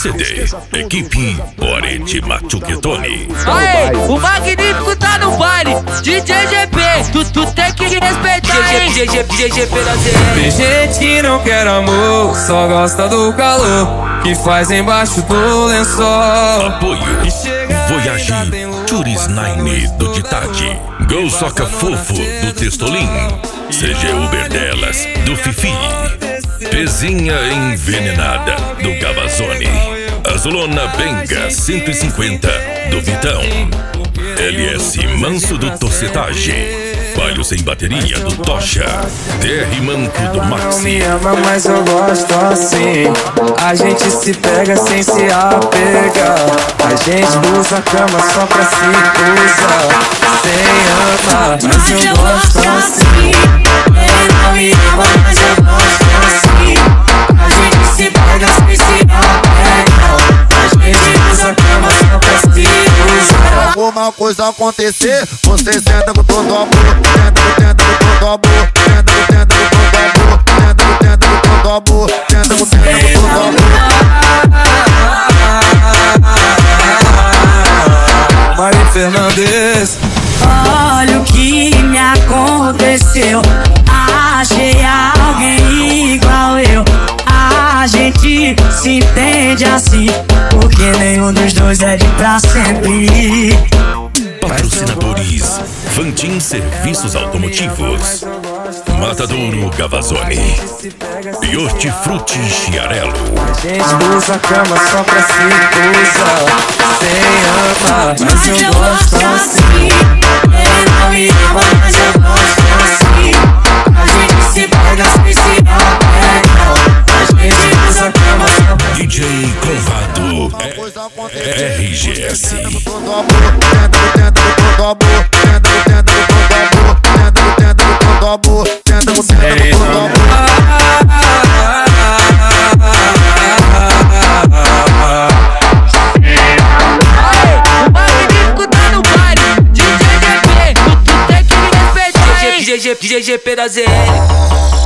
CD, equipe Orete Machuquetone. Aê, o magnífico tá no baile, DJ GP, tu tem que respeitar, hein? GP da ZL. Tem gente que não quer amor, só gosta do calor que faz embaixo do lençol. Apoio Voyage Churis Nine do Ditade, Gol Soca Fofo do Testolim, CG Uber Delas do Fifi, Pezinha Envenenada do Gavazone, Azulona Benga 150 do Vitão, LS Manso do Torcetagem, Palho Sem Bateria do Tocha, DR Manco do Maxi. Não me ama, mas eu gosto assim. A gente se pega sem se apegar. A gente usa a cama só pra se usar. Sem amar, mas eu gosto assim. Ele não me ama, mas eu gosto assim. A gente se pega sem se apegar. A gente usa a cama só pra se usar. Alguma coisa acontecer, você senta com todo amor, tenta com todo amor, tenta com todo amor, tenta com todo amor, tenta com todo amor. Mari Fernandes. Olha o que me aconteceu. Achei alguém igual eu. A gente se entende assim, porque nenhum dos dois é de pra sempre. Patrocinadores Fantin Serviços Automotivos, Matadouro Gavazone e Hortifruti Chiarello. A gente usa a cama só pra se usar. Sem amar, mas eu gosto assim. Ele não me ama, mas eu gosto assim. A gente se pega sem se apegar. A gente usa a cama só pra se DJ Conrado RGS. Todo amor, tenta com todo amor, tenta com todo amor, tenta com todo amor. Aê, o magnífico tá no baile, DJ GP, tu tem que respeitar, hein? GP da ZL.